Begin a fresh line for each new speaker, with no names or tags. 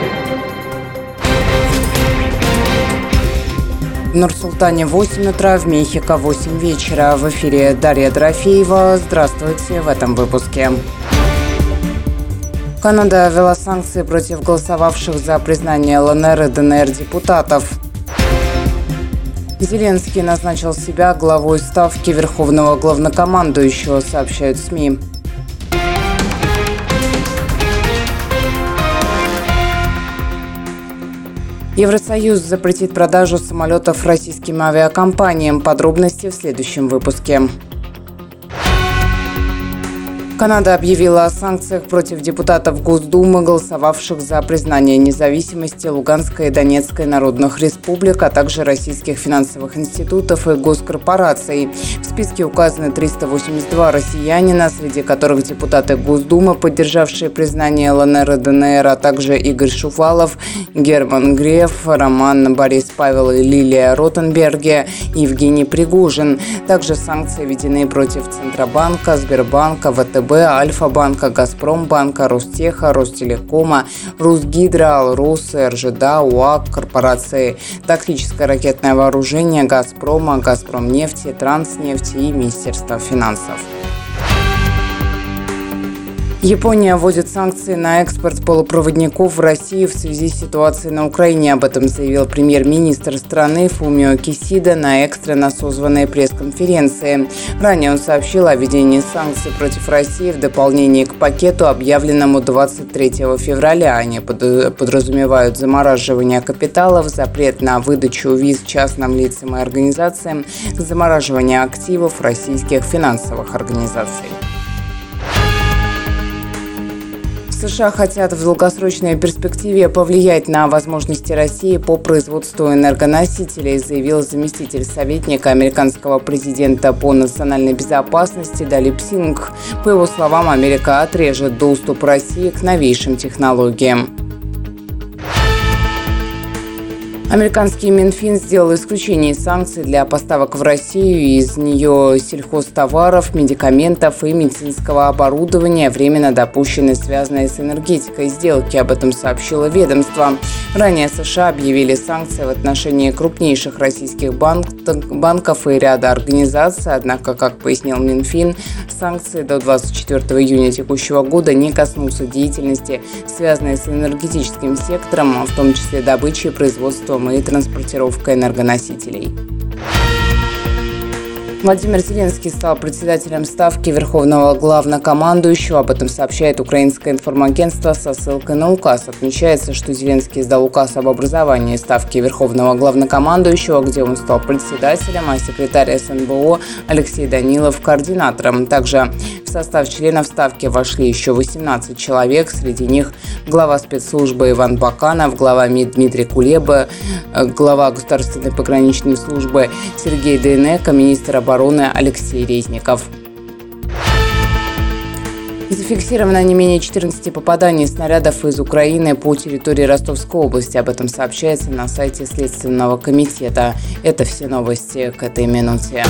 В Нур-Султане 8 утра, в Мехико 8 вечера. В эфире Дарья Дорофеева. Здравствуйте в этом выпуске. Канада ввела санкции против голосовавших за признание ЛНР и ДНР депутатов. Зеленский назначил себя главой ставки Верховного главнокомандующего, сообщают СМИ. Евросоюз запретит продажу самолетов российским авиакомпаниям. Подробности в следующем выпуске. Канада объявила о санкциях против депутатов Госдумы, голосовавших за признание независимости Луганской и Донецкой народных республик, а также российских финансовых институтов и госкорпораций. В списке указаны 382 россиянина, среди которых депутаты Госдумы, поддержавшие признание ЛНР и ДНР, а также Игорь Шувалов, Герман Греф, Роман Борис Павел и Лилия Ротенберге, Евгений Пригожин. Также санкции введены против Центробанка, Сбербанка, ВТБ, Альфа-банка, Газпромбанка, Ростеха, Ростелекома, Русгидро, Алрос, РЖД, УАК, корпорации «Тактическое ракетное вооружение», Газпрома, Газпромнефти, Транснефти и Министерства финансов. Япония вводит санкции на экспорт полупроводников в Россию в связи с ситуацией на Украине. Об этом заявил премьер-министр страны Фумио Кисида на экстренно созванной пресс-конференции. Ранее он сообщил о введении санкций против России в дополнение к пакету, объявленному 23 февраля. Они подразумевают замораживание капиталов, запрет на выдачу виз частным лицам и организациям, замораживание активов российских финансовых организаций. США хотят в долгосрочной перспективе повлиять на возможности России по производству энергоносителей, заявил заместитель советника американского президента по национальной безопасности Далип Сингх. По его словам, Америка отрежет доступ России к новейшим технологиям. Американский Минфин сделал исключение из санкций для поставок в Россию из нее сельхозтоваров, медикаментов и медицинского оборудования, временно допущенные связанные с энергетикой сделки. Об этом сообщило ведомство. Ранее США объявили санкции в отношении крупнейших российских банков и ряда организаций. Однако, как пояснил Минфин, санкции до 24 июня текущего года не коснутся деятельности, связанной с энергетическим сектором, в том числе добычей, производством и транспортировкой энергоносителей. Владимир Зеленский стал председателем ставки Верховного главнокомандующего. Об этом сообщает украинское информагентство со ссылкой на указ. Отмечается, что Зеленский издал указ об образовании ставки Верховного главнокомандующего, где он стал председателем, а секретарь СНБО Алексей Данилов – координатором. Также в состав членов ставки вошли еще 18 человек. Среди них глава спецслужбы Иван Баканов, глава МИД Дмитрий Кулеба, глава Государственной пограничной службы Сергей Дейнеко, министр обороны Алексей Резников. Зафиксировано не менее 14 попаданий снарядов из Украины по территории Ростовской области. Об этом сообщается на сайте Следственного комитета. Это все новости к этой минуте.